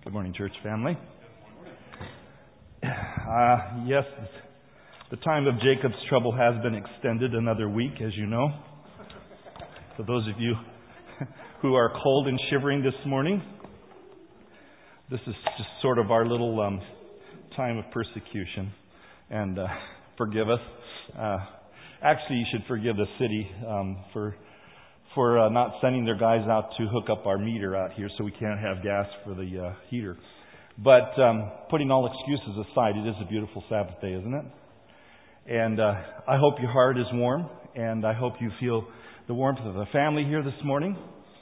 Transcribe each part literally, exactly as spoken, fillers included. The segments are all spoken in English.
Good morning, church family. Uh, yes, the time of Jacob's trouble has been extended another week, as you know. For those of you who are cold and shivering this morning, this is just sort of our little um, time of persecution. And uh, forgive us. Uh, actually, you should forgive the city um, for for uh, not sending their guys out to hook up our meter out here so we can't have gas for the uh, heater. But um, putting all excuses aside, it is a beautiful Sabbath day, isn't it? And uh, I hope your heart is warm, and I hope you feel the warmth of the family here this morning.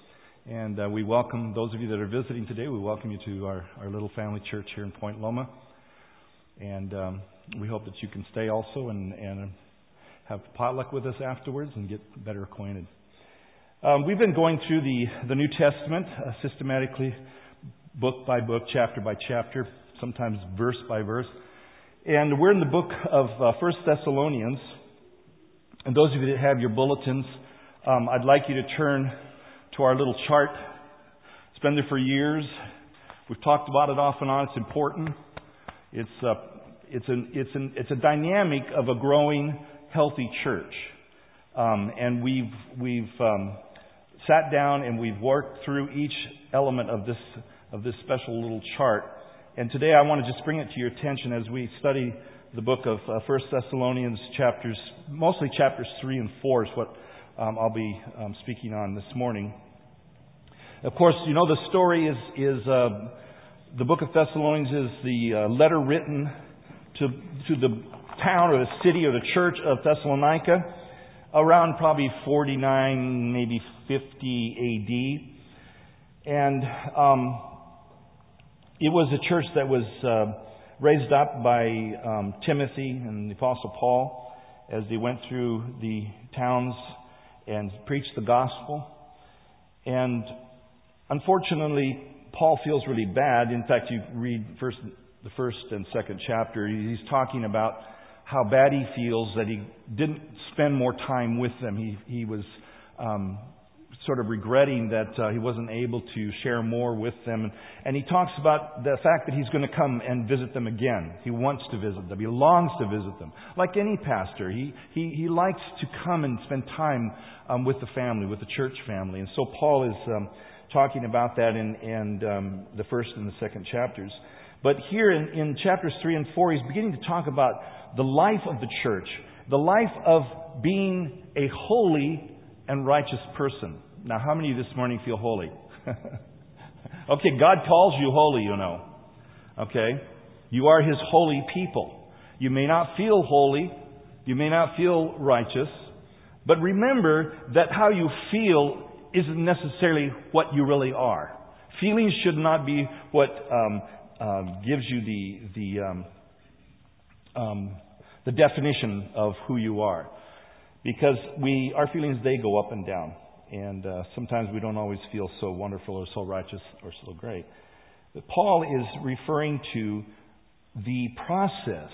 And uh, we welcome those of you that are visiting today. We welcome you to our, our little family church here in Point Loma. And um, we hope that you can stay also and, and have potluck with us afterwards and get better acquainted. Um, we've been going through the, the New Testament uh, systematically, book by book, chapter by chapter, sometimes verse by verse. And we're in the book of uh, First Thessalonians. And those of you that have your bulletins, um, I'd like you to turn to our little chart. It's been there for years. We've talked about it off and on. It's important. It's a, it's an, it's an, it's a dynamic of a growing, healthy church. Um, and we've we've um, sat down and we've worked through each element of this of this special little chart. And today I want to just bring it to your attention as we study the book of uh, First Thessalonians, chapters, mostly chapters three and four is what um, I'll be um, speaking on this morning. Of course, you know the story is is uh, the book of Thessalonians is the uh, letter written to to the town or the city or the church of Thessalonica around probably forty-nine, maybe fifty A D. And um, it was a church that was uh, raised up by um, Timothy and the Apostle Paul as they went through the towns and preached the gospel. And unfortunately, Paul feels really bad. In fact, you read first, the first and second chapter, he's talking about how bad he feels that he didn't spend more time with them. He he was um, sort of regretting that uh, he wasn't able to share more with them. And he talks about the fact that he's going to come and visit them again. He wants to visit them. He longs to visit them. Like any pastor, he he, he likes to come and spend time um, with the family, with the church family. And so Paul is um, talking about that in, in um, the first and the second chapters. But here in, in chapters three and four, he's beginning to talk about the life of the church, the life of being a holy and righteous person. Now, how many of you this morning feel holy? Okay, God calls you holy, you know. Okay? You are His holy people. You may not feel holy. You may not feel righteous. But remember that how you feel isn't necessarily what you really are. Feelings should not be what um, um, gives you the... the um, Um, the definition of who you are, because we our feelings, they go up and down, and uh, sometimes we don't always feel so wonderful or so righteous or so great. But Paul is referring to the process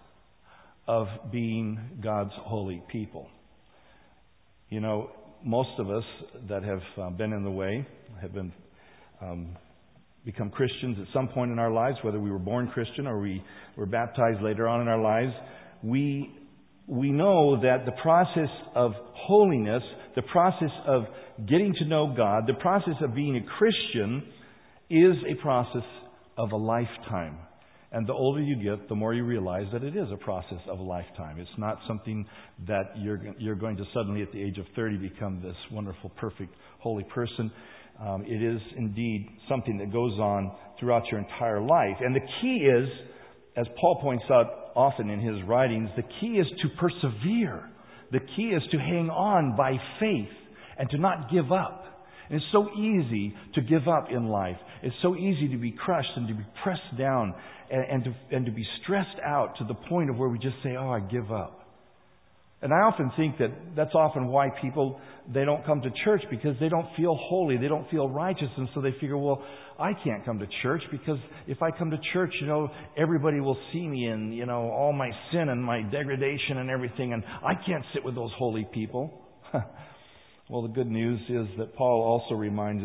of being God's holy people. You know, most of us that have uh, been in the way have been um, become Christians at some point in our lives, whether we were born Christian or we were baptized later on in our lives. We we know that the process of holiness, the process of getting to know God, the process of being a Christian is a process of a lifetime. And the older you get, the more you realize that it is a process of a lifetime. It's not something that you're you're going to suddenly at the age of thirty become this wonderful, perfect, holy person. Um, it is indeed something that goes on throughout your entire life. And the key is, as Paul points out often in his writings, the key is to persevere. The key is to hang on by faith and to not give up. And it's so easy to give up in life. It's so easy to be crushed and to be pressed down and, and, to, and to be stressed out to the point of where we just say, oh, I give up. And I often think that that's often why people, they don't come to church, because they don't feel holy, they don't feel righteous, and so they figure, well, I can't come to church because if I come to church, you know, everybody will see me and, you know, all my sin and my degradation and everything, and I can't sit with those holy people. Well, the good news is that Paul also reminds us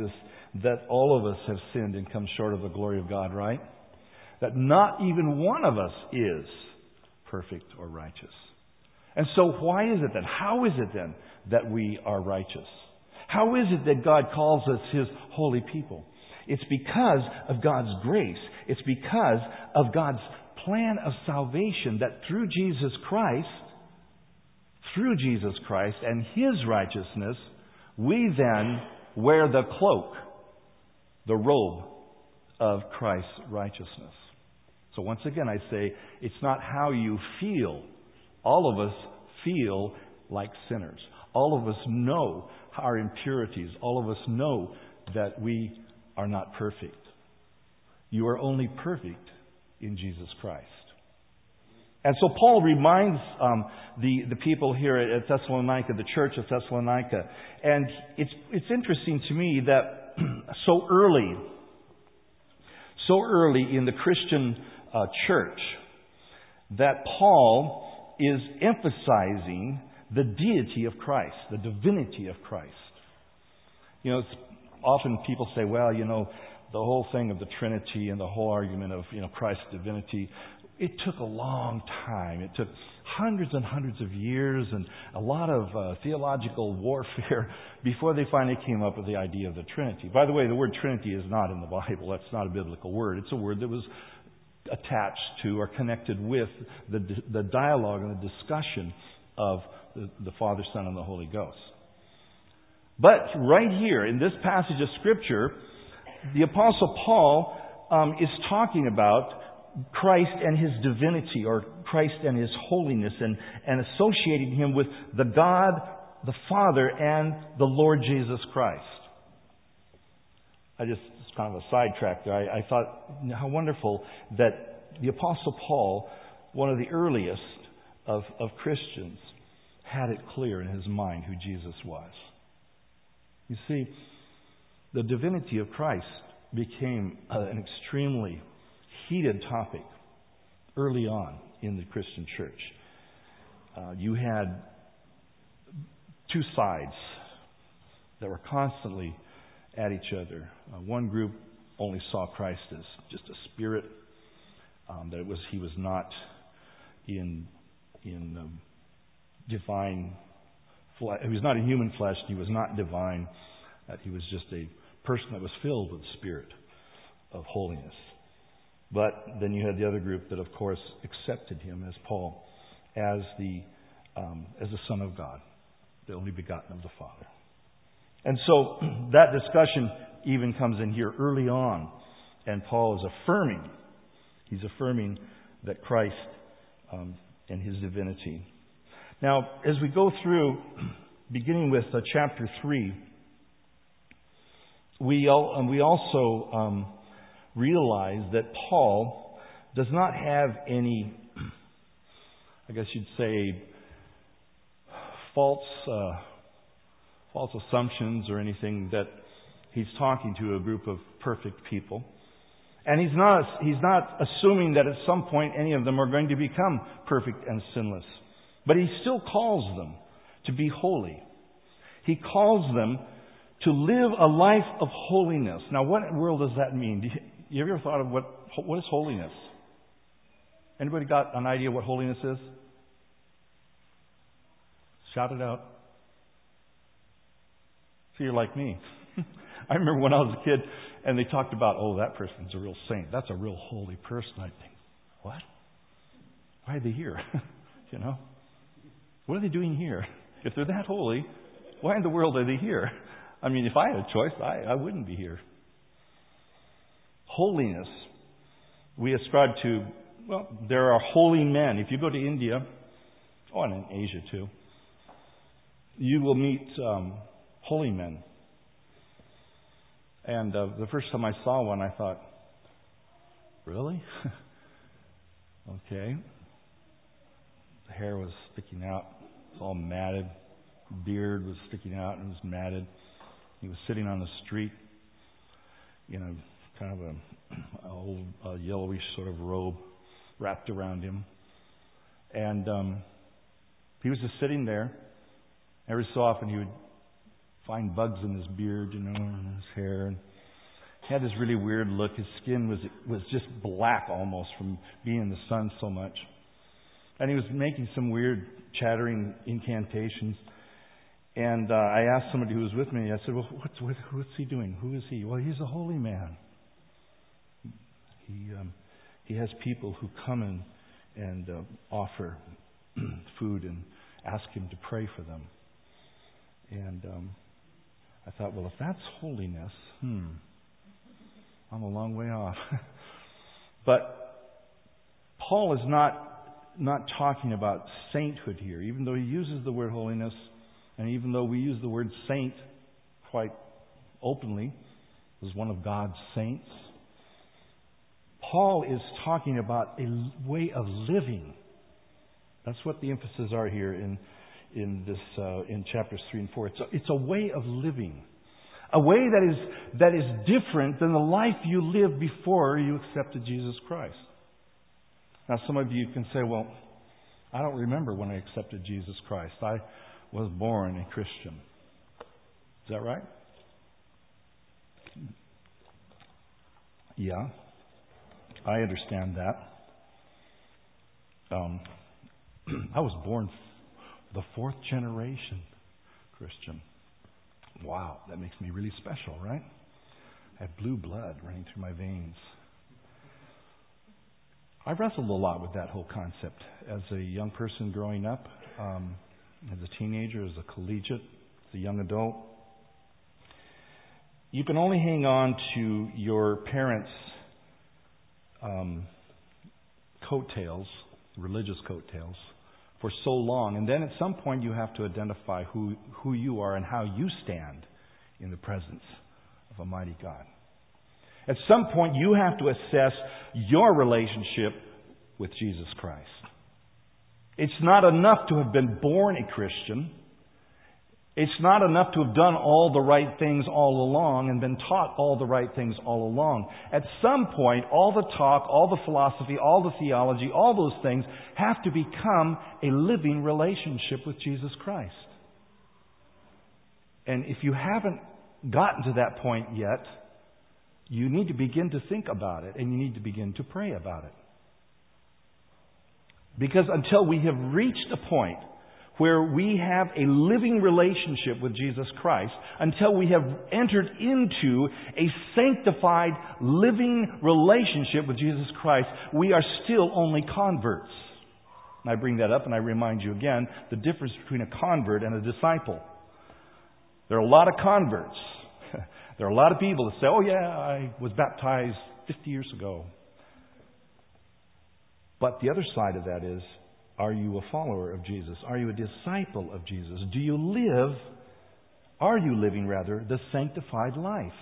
that all of us have sinned and come short of the glory of God, right? That not even one of us is perfect or righteous. And so why is it then? How is it then that we are righteous? How is it that God calls us His holy people? It's because of God's grace. It's because of God's plan of salvation that through Jesus Christ, through Jesus Christ and His righteousness, we then wear the cloak, the robe of Christ's righteousness. So once again I say, it's not how you feel. All of us feel like sinners. All of us know our impurities. All of us know that we are not perfect. You are only perfect in Jesus Christ. And so Paul reminds um, the, the people here at Thessalonica, the church of Thessalonica, and it's, it's interesting to me that so early, so early in the Christian uh, church, that Paul is emphasizing the deity of Christ, the divinity of Christ. You know, it's, often people say, well, you know, the whole thing of the Trinity and the whole argument of, you know, Christ's divinity, it took a long time. It took hundreds and hundreds of years and a lot of uh, theological warfare before they finally came up with the idea of the Trinity. By the way, the word Trinity is not in the Bible. That's not a biblical word. It's a word that was attached to or connected with the, the dialogue and the discussion of the, the Father, Son, and the Holy Ghost. But right here in this passage of Scripture, the Apostle Paul um, is talking about Christ and His divinity, or Christ and His holiness, and, and associating Him with the God, the Father, and the Lord Jesus Christ. I just, it's kind of a sidetrack there. I, I thought, how wonderful that the Apostle Paul, one of the earliest of, of Christians, had it clear in his mind who Jesus was. You see, the divinity of Christ became an extremely heated topic early on in the Christian church. Uh, you had two sides that were constantly at each other. Uh, one group only saw Christ as just a spirit, um, that it was He was not in in um, divine flesh. He was not in human flesh. He was not divine. That He was just a person that was filled with the Spirit of holiness. But then you had the other group that, of course, accepted Him as Paul, as the um, as the Son of God, the only begotten of the Father. And so that discussion even comes in here early on, and Paul is affirming, he's affirming that Christ um, and His divinity. Now, as we go through, beginning with uh, chapter three, we al- um, we also um, realize that Paul does not have any, I guess you'd say, false uh, false assumptions or anything, that he's talking to a group of perfect people. And he's not he's not assuming that at some point any of them are going to become perfect and sinless. But he still calls them to be holy. He calls them to live a life of holiness. Now, what in the world does that mean? Do you, you ever thought of what what is holiness? Anybody got an idea what holiness is? Shout it out. So you're like me. I remember when I was a kid and they talked about, oh, that person's a real saint. That's a real holy person. I'd think, what? Why are they here? You know? What are they doing here? If they're that holy, why in the world are they here? I mean, if I had a choice, I, I wouldn't be here. Holiness, we ascribe to, well, there are holy men. If you go to India, oh, and in Asia too, you will meet um, holy men. And uh, the first time I saw one, I thought, really? Okay. The hair was sticking out. It was all matted. Beard was sticking out and was matted. He was sitting on the street in a kind of a, a old a yellowish sort of robe wrapped around him. And um, he was just sitting there. Every so often he would find bugs in his beard, you know, and his hair. And He had this really weird look. His skin was was just black almost from being in the sun so much. And he was making some weird chattering incantations. And uh, I asked somebody who was with me, I said, well, what's, what, what's he doing? Who is he? Well, he's a holy man. He um, he has people who come in and uh, offer food and ask him to pray for them. And um, I thought, well, if that's holiness, hmm, I'm a long way off. But Paul is not not talking about sainthood here, even though he uses the word holiness, and even though we use the word saint quite openly as one of God's saints. Paul is talking about a way of living. That's what the emphasis are here in in this uh, in chapters three and four. It's a, it's a way of living, a way that is that is different than the life you lived before you accepted Jesus Christ. Now, some of you can say, "Well, I don't remember when I accepted Jesus Christ. I was born a Christian." Is that right? Yeah. I understand that. Um, I was born the fourth generation Christian. Wow, that makes me really special, right? I have blue blood running through my veins. I wrestled a lot with that whole concept as a young person growing up, um, as a teenager, as a collegiate, as a young adult. You can only hang on to your parents' Um, coattails, religious coattails, for so long. And then at some point you have to identify who, who you are and how you stand in the presence of a mighty God. At some point you have to assess your relationship with Jesus Christ. It's not enough to have been born a Christian. It's not enough to have done all the right things all along and been taught all the right things all along. At some point, all the talk, all the philosophy, all the theology, all those things have to become a living relationship with Jesus Christ. And if you haven't gotten to that point yet, you need to begin to think about it and you need to begin to pray about it. Because until we have reached a point where we have a living relationship with Jesus Christ, until we have entered into a sanctified, living relationship with Jesus Christ, we are still only converts. And I bring that up and I remind you again the difference between a convert and a disciple. There are a lot of converts. There are a lot of people that say, oh yeah, I was baptized fifty years ago. But the other side of that is, are you a follower of Jesus? Are you a disciple of Jesus? Do you live, are you living rather, the sanctified life?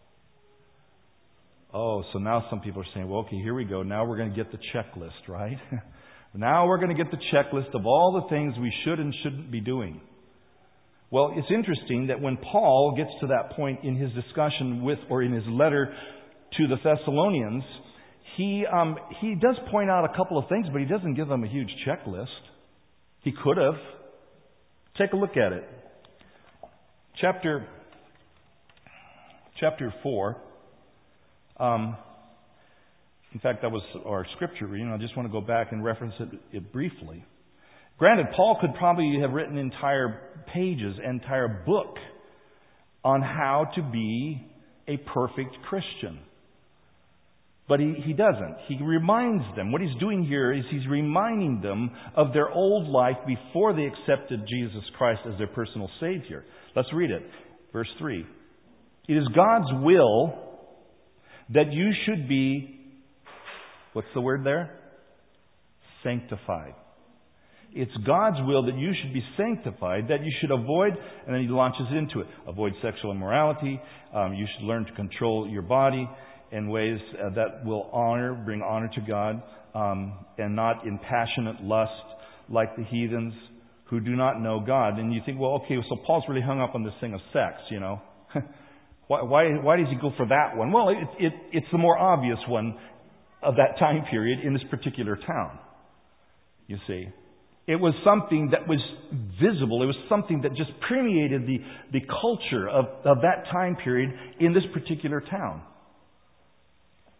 Oh, so now some people are saying, well, okay, here we go. Now we're going to get the checklist, right? Now we're going to get the checklist of all the things we should and shouldn't be doing. Well, it's interesting that when Paul gets to that point in his discussion with, or in his letter to the Thessalonians, He um, he does point out a couple of things, but he doesn't give them a huge checklist. He could have. Take a look at it. Chapter chapter four. Um, in fact, that was our scripture reading. I just want to go back and reference it, it briefly. Granted, Paul could probably have written entire pages, entire book on how to be a perfect Christian. But he, he doesn't. He reminds them. What he's doing here is he's reminding them of their old life before they accepted Jesus Christ as their personal Savior. Let's read it. Verse three. It is God's will that you should be, what's the word there? Sanctified. It's God's will that you should be sanctified, that you should avoid, and then he launches into it, avoid sexual immorality. Um, you should learn to control your body in ways uh, that will honor, bring honor to God, um, and not in passionate lust like the heathens who do not know God. And you think, well, okay, so Paul's really hung up on this thing of sex, you know. why, why, why does he go for that one? Well, it, it, it's the more obvious one of that time period in this particular town, you see. It was something that was visible. It was something that just permeated the, the culture of, of that time period in this particular town.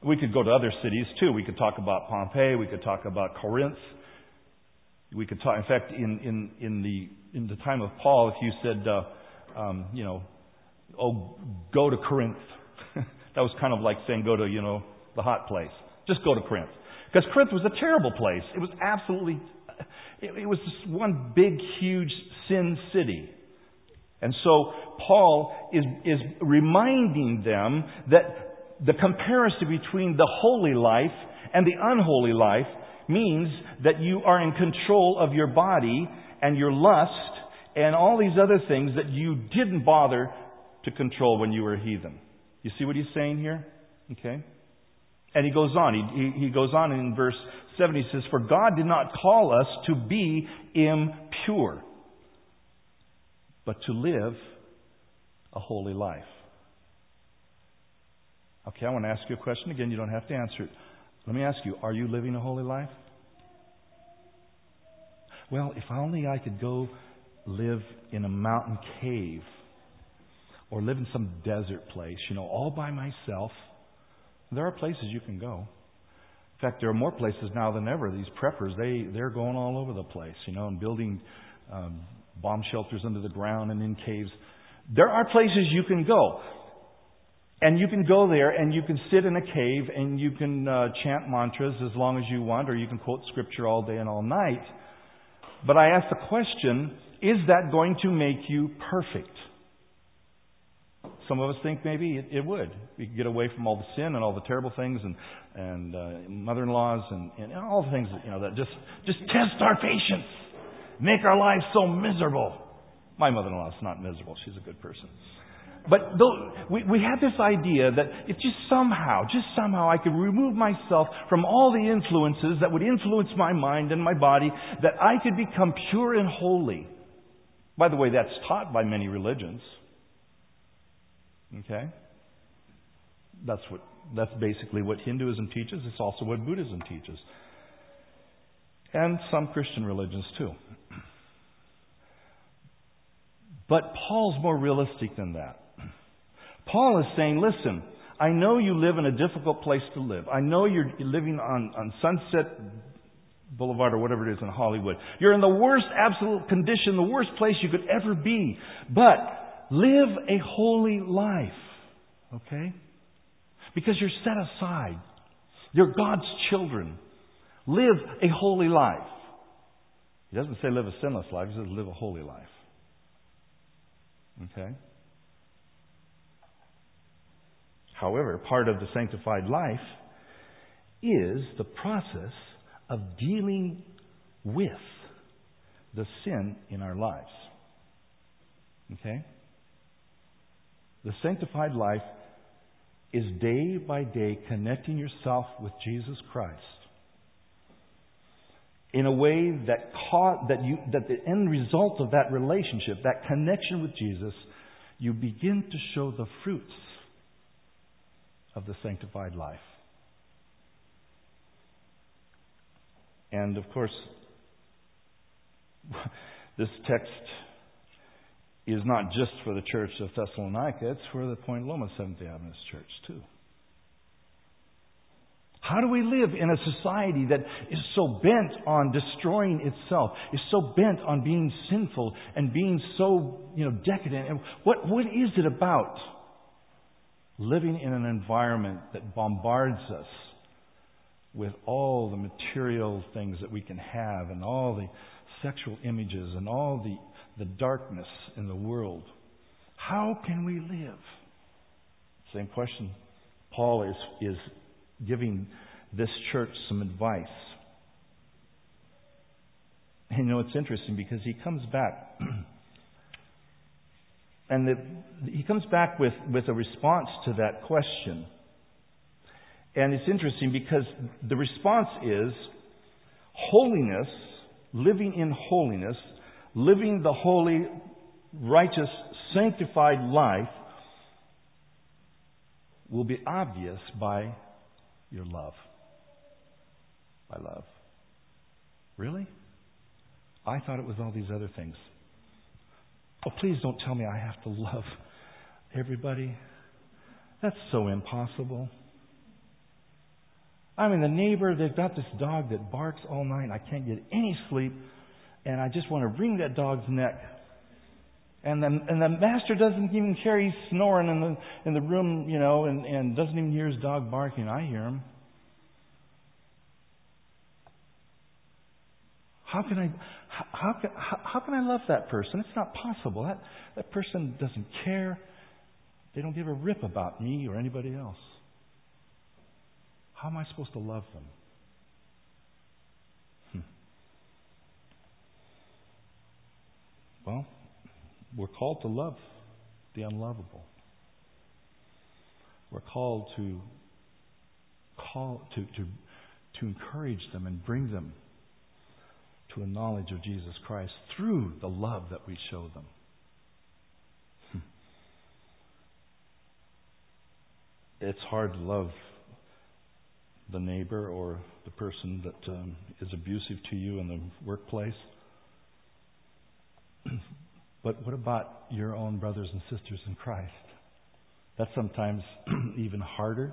We could go to other cities too. We could talk about Pompeii. We could talk about Corinth. We could talk. In fact, in in in the in the time of Paul, if you said, uh, um, you know, oh, go to Corinth, that was kind of like saying go to you know the hot place. Just go to Corinth, because Corinth was a terrible place. It was absolutely. It, it was just one big, huge sin city. And so Paul is is reminding them that the comparison between the holy life and the unholy life means that you are in control of your body and your lust and all these other things that you didn't bother to control when you were a heathen. You see what he's saying here? Okay. And he goes on. He, he, he goes on in verse seven. He says, "For God did not call us to be impure, but to live a holy life." Okay, I want to ask you a question again. You don't have to answer it. Let me ask you, are you living a holy life? Well, if only I could go live in a mountain cave or live in some desert place, you know, all by myself. There are places you can go. In fact, there are more places now than ever. These preppers, they, they're going all over the place, you know, and building um, bomb shelters under the ground and in caves. There are places you can go. And you can go there and you can sit in a cave and you can uh, chant mantras as long as you want, or you can quote scripture all day and all night. But I ask the question, is that going to make you perfect? Some of us think maybe it, it would. We could get away from all the sin and all the terrible things and and uh, mother-in-laws and, and all the things that, you know, that just just test our patience, make our lives so miserable. My mother-in-law is not miserable; she's a good person. But though, we, we have this idea that if just somehow, just somehow I could remove myself from all the influences that would influence my mind and my body, that I could become pure and holy. By the way, that's taught by many religions. Okay? That's what, that's basically what Hinduism teaches. It's also what Buddhism teaches. And some Christian religions too. But Paul's more realistic than that. Paul is saying, listen, I know you live in a difficult place to live. I know you're living on, on Sunset Boulevard or whatever it is in Hollywood. You're in the worst absolute condition, the worst place you could ever be. But live a holy life. Okay? Because you're set aside. You're God's children. Live a holy life. He doesn't say live a sinless life. He says live a holy life. Okay? However, part of the sanctified life is the process of dealing with the sin in our lives. Okay? The sanctified life is day by day connecting yourself with Jesus Christ in a way that caught, that you that the end result of that relationship, that connection with Jesus, you begin to show the fruits of the sanctified life. And of course, this text is not just for the church of Thessalonica, it's for the Point Loma Seventh-day Adventist Church too. How do we live in a society that is so bent on destroying itself, is so bent on being sinful and being so, you know, decadent? And what what is it about living in an environment that bombards us with all the material things that we can have and all the sexual images and all the, the darkness in the world? How can we live? Same question. Paul is is giving this church some advice. And you know, it's interesting because he comes back and the, he comes back with, with a response to that question. And it's interesting because the response is holiness, living in holiness, living the holy, righteous, sanctified life will be obvious by your love. By love. Really? I thought it was all these other things. Oh, please don't tell me I have to love everybody. That's so impossible. I mean, the neighbor, they've got this dog that barks all night. I can't get any sleep. And I just want to wring that dog's neck. And the, and the master doesn't even care. He's snoring in the in the room, you know, and, and doesn't even hear his dog barking. I hear him. How can I how, how can how, how can I love that person? It's not possible. That that person doesn't care. They don't give a rip about me or anybody else. How am I supposed to love them? Hmm. Well, we're called to love the unlovable. We're called to call to to to encourage them and bring them to a knowledge of Jesus Christ through the love that we show them. Hmm. It's hard to love the neighbor or the person that um, is abusive to you in the workplace. But what about your own brothers and sisters in Christ? That's sometimes even harder.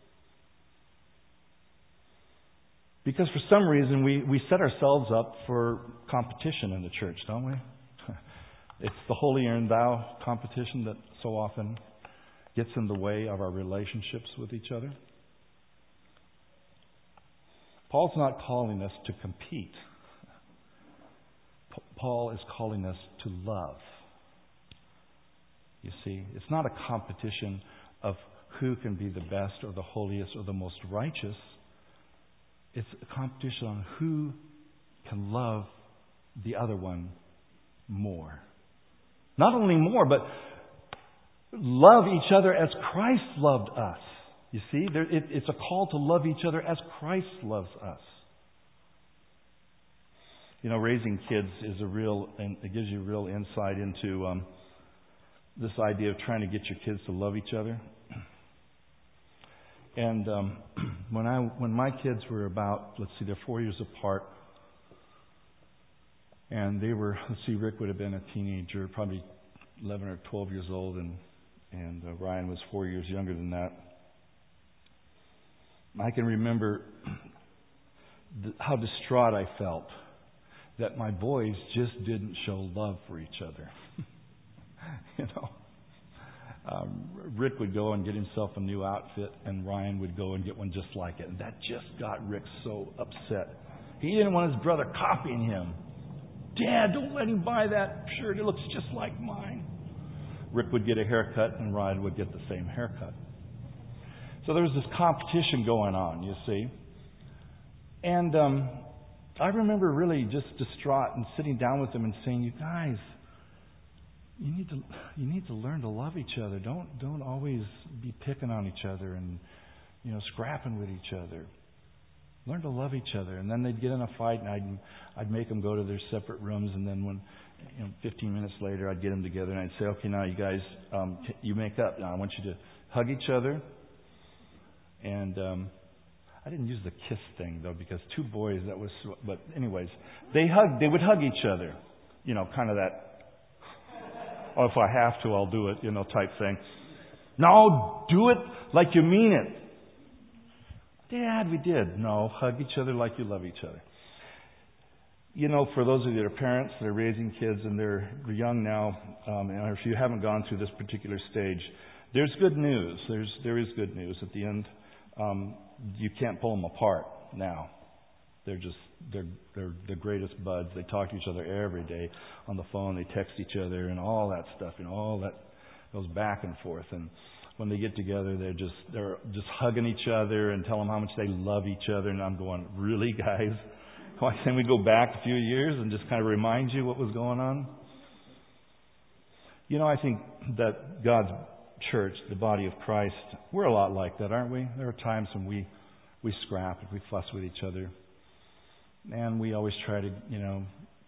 Because for some reason we, we set ourselves up for competition in the church, don't we? It's the holier and thou competition that so often gets in the way of our relationships with each other. Paul's not calling us to compete. Paul is calling us to love. You see, it's not a competition of who can be the best or the holiest or the most righteous. It's a competition on who can love the other one more. Not only more, but love each other as Christ loved us. You see, there, it, it's a call to love each other as Christ loves us. You know, raising kids is a real, and it gives you real insight into um, this idea of trying to get your kids to love each other. And um, when I when my kids were about, let's see, they're four years apart, and they were, let's see, Rick would have been a teenager, probably eleven or twelve years old, and and uh, Ryan was four years younger than that. I can remember th- how distraught I felt that my boys just didn't show love for each other. You know, um, Rick would go and get himself a new outfit, and Ryan would go and get one just like it. And that just got Rick so upset. He didn't want his brother copying him. Dad, don't let him buy that shirt. It looks just like mine. Rick would get a haircut, and Ryan would get the same haircut. So there was this competition going on, you see. And um, I remember really just distraught and sitting down with them and saying, "You guys, you need to you need to learn to love each other. Don't don't always be picking on each other and, you know, scrapping with each other. Learn to love each other." And then they'd get in a fight, and I'd I'd make them go to their separate rooms. And then when, you know, fifteen minutes later, I'd get them together and I'd say, "Okay, now you guys, um, t- you make up. Now I want you to hug each other." And um, I didn't use the kiss thing though, because two boys, that was. But anyways, they hug. They would hug each other. You know, kind of that. Oh, if I have to, I'll do it. You know, type thing. No, do it like you mean it. Dad, we did. No, hug each other like you love each other. You know, for those of you that are parents that are raising kids and they're young now, um, and if you haven't gone through this particular stage, there's good news. There's there is good news at the end. Um, you can't pull them apart now. They're just they're they're the greatest buds. They talk to each other every day on the phone. They text each other and all that stuff. You know, all that goes back and forth. And when they get together, they're just they're just hugging each other and telling them how much they love each other. And I'm going, really, guys? Why can't we go back a few years and just kind of remind you what was going on? You know, I think that God's church, the body of Christ, we're a lot like that, aren't we? There are times when we we scrap and we fuss with each other, and we always try to, you know,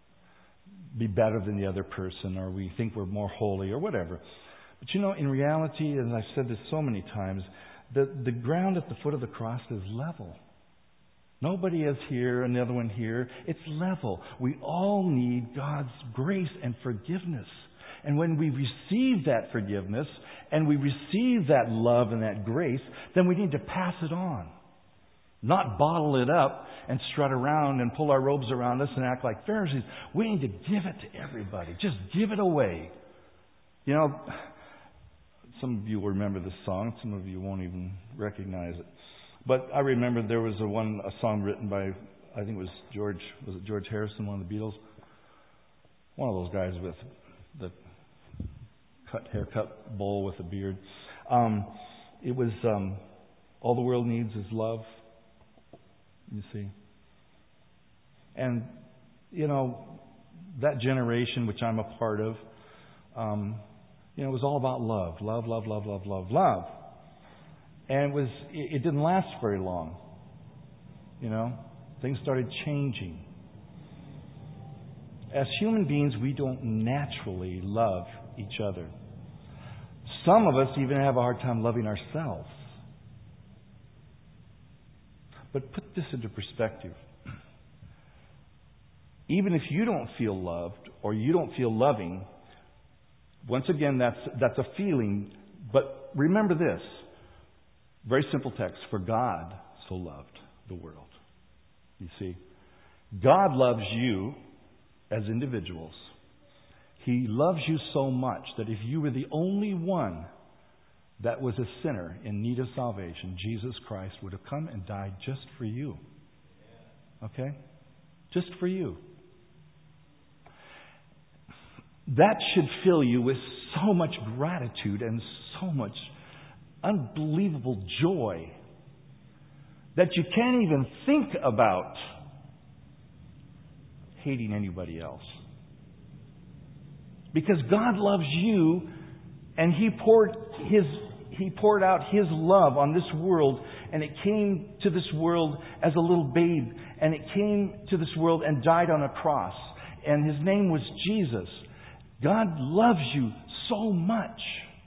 be better than the other person, or we think we're more holy, or whatever. But you know, in reality, and I've said this so many times, the the ground at the foot of the cross is level. Nobody is here and the other one here. It's level. We all need God's grace and forgiveness. And when we receive that forgiveness and we receive that love and that grace, then we need to pass it on. Not bottle it up and strut around and pull our robes around us and act like Pharisees. We need to give it to everybody. Just give it away. You know, some of you will remember this song. Some of you won't even recognize it. But I remember there was a one a song written by, I think it was George, was it George Harrison, one of the Beatles? One of those guys with the cut haircut bowl with a beard. Um, it was um, All the World Needs Is Love. You see. And, you know, that generation, which I'm a part of, um, you know, it was all about love. Love, love, love, love, love, love. And it was, it, it didn't last very long. You know, things started changing. As human beings, we don't naturally love each other. Some of us even have a hard time loving ourselves. But put this into perspective. Even if you don't feel loved or you don't feel loving, once again, that's that's a feeling. But remember this. Very simple text. For God so loved the world. You see, God loves you as individuals. He loves you so much that if you were the only one that was a sinner in need of salvation, Jesus Christ would have come and died just for you. Okay? Just for you. That should fill you with so much gratitude and so much unbelievable joy that you can't even think about hating anybody else. Because God loves you, and He poured His He poured out His love on this world, and it came to this world as a little babe, and it came to this world and died on a cross, and His name was Jesus. God loves you so much.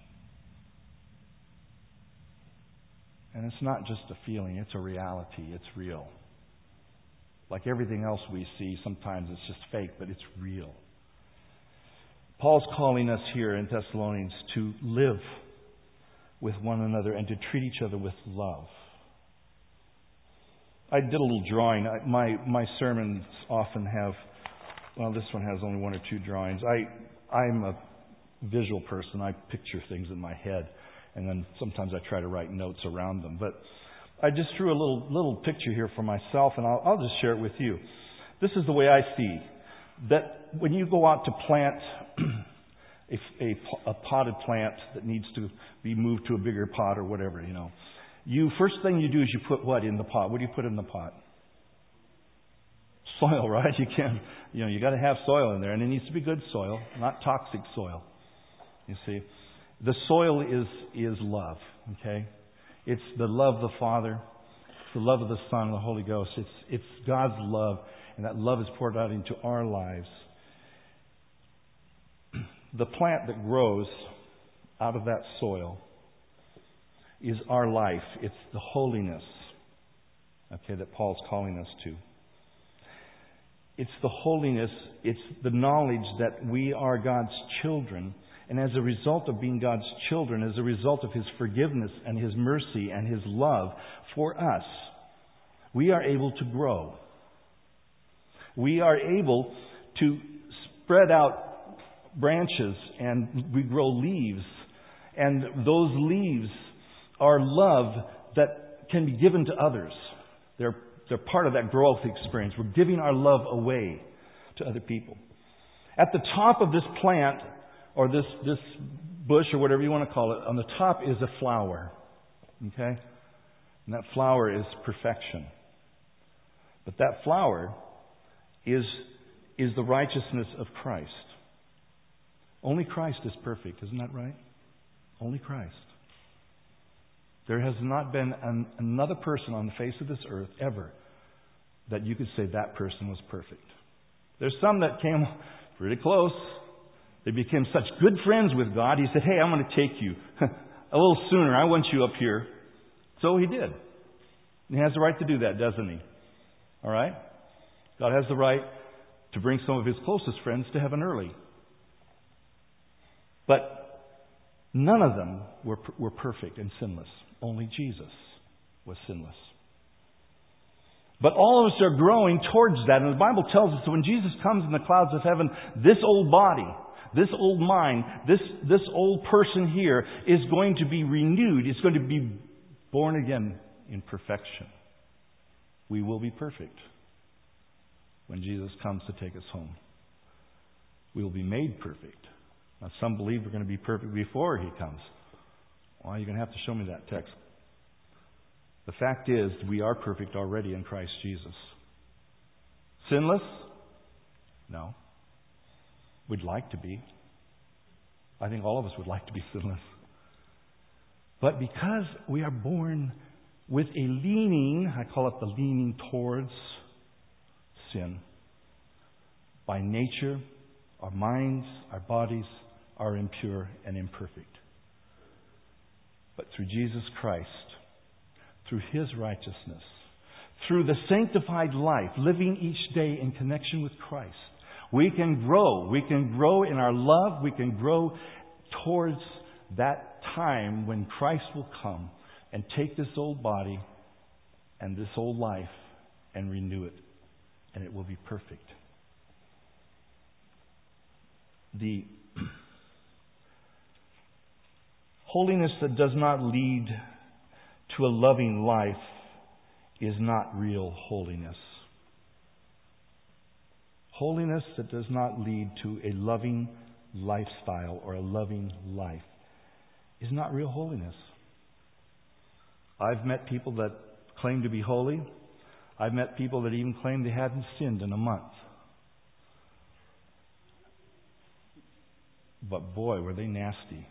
And it's not just a feeling, it's a reality, it's real. Like everything else we see, sometimes it's just fake, but it's real. Paul's calling us here in Thessalonians to live with one another and to treat each other with love. I did a little drawing. I, my my sermons often have, well, this one has only one or two drawings. I, I'm a visual person. I picture things in my head, and then sometimes I try to write notes around them. But I just drew a little little picture here for myself, and I'll, I'll just share it with you. This is the way I see that when you go out to plant a, a, a potted plant that needs to be moved to a bigger pot or whatever, you know, you first thing you do is you put what in the pot? What do you put in the pot? Soil, right? You can't, you know, you got to have soil in there, and it needs to be good soil, not toxic soil. You see, the soil is is love. Okay, it's the love of the Father, it's the love of the Son, and the Holy Ghost. It's it's God's love, and that love is poured out into our lives. The plant that grows out of that soil is our life. It's the holiness, okay, that Paul's calling us to. It's the holiness, it's the knowledge that we are God's children. And as a result of being God's children, as a result of His forgiveness and His mercy and His love for us, we are able to grow. We are able to spread out branches, and we grow leaves. And those leaves are love that can be given to others. They're, they're part of that growth experience. We're giving our love away to other people. At the top of this plant, or this, this bush, or whatever you want to call it, on the top is a flower. Okay? And that flower is perfection. But that flower is, is the righteousness of Christ. Only Christ is perfect, isn't that right? Only Christ. There has not been an, another person on the face of this earth ever that you could say that person was perfect. There's some that came pretty close. They became such good friends with God. He said, hey, I'm going to take you a little sooner. I want you up here. So He did. He has the right to do that, doesn't He? All right? God has the right to bring some of His closest friends to heaven early. But none of them were, were perfect and sinless. Only Jesus was sinless. But all of us are growing towards that. And the Bible tells us that when Jesus comes in the clouds of heaven, this old body, this old mind, this, this old person here is going to be renewed. It's going to be born again in perfection. We will be perfect when Jesus comes to take us home. We will be made perfect. Now, some believe we're going to be perfect before He comes. Well, you're going to have to show me that text. The fact is, we are perfect already in Christ Jesus. Sinless? No. We'd like to be. I think all of us would like to be sinless. But because we are born with a leaning, I call it the leaning towards sin. By nature, our minds, our bodies are impure and imperfect. But through Jesus Christ, through His righteousness, through the sanctified life, living each day in connection with Christ, we can grow. We can grow in our love. We can grow towards that time when Christ will come and take this old body and this old life and renew it. And it will be perfect. The holiness that does not lead to a loving life is not real holiness. Holiness that does not lead to a loving lifestyle or a loving life is not real holiness. I've met people that claim to be holy. I've met people that even claim they hadn't sinned in a month. But boy, were they nasty.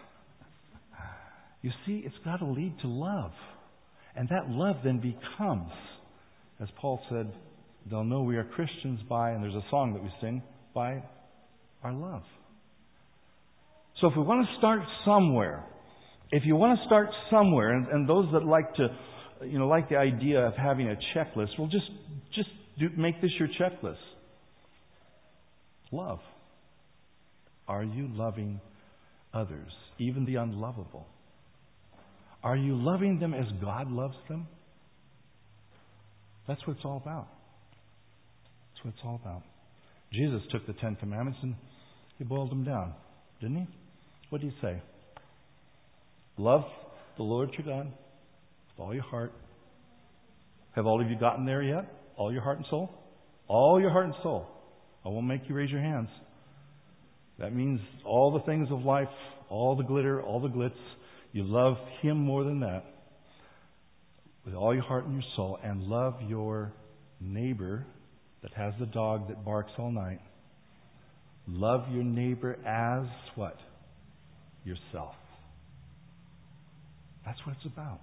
You see, it's got to lead to love. And that love then becomes, as Paul said, they'll know we are Christians by, and there's a song that we sing, by our love. So if we want to start somewhere, if you want to start somewhere, and, and those that like to, you know, like the idea of having a checklist, well, just just do, make this your checklist. Love. Are you loving others, even the unlovable? Are you loving them as God loves them? That's what it's all about. That's what it's all about. Jesus took the Ten Commandments and He boiled them down, didn't He? What did He say? Love the Lord your God with all your heart. Have all of you gotten there yet? All your heart and soul? All your heart and soul. I won't make you raise your hands. That means all the things of life, all the glitter, all the glitz. You love Him more than that with all your heart and your soul, and love your neighbor that has the dog that barks all night. Love your neighbor as what? Yourself. That's what it's about.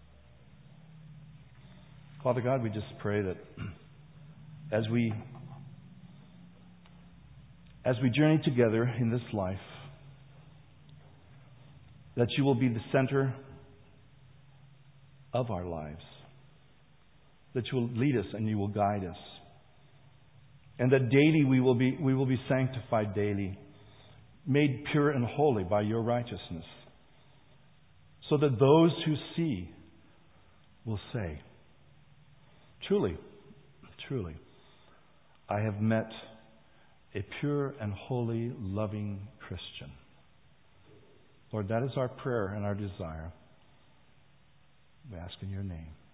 Father God, we just pray that as we as we journey together in this life, that You will be the center of our lives. That You will lead us and You will guide us. And that daily we will be we will be sanctified daily, made pure and holy by Your righteousness. So that those who see will say, Truly, truly, I have met a pure and holy, loving Christian. Lord, that is our prayer and our desire. We ask in Your name.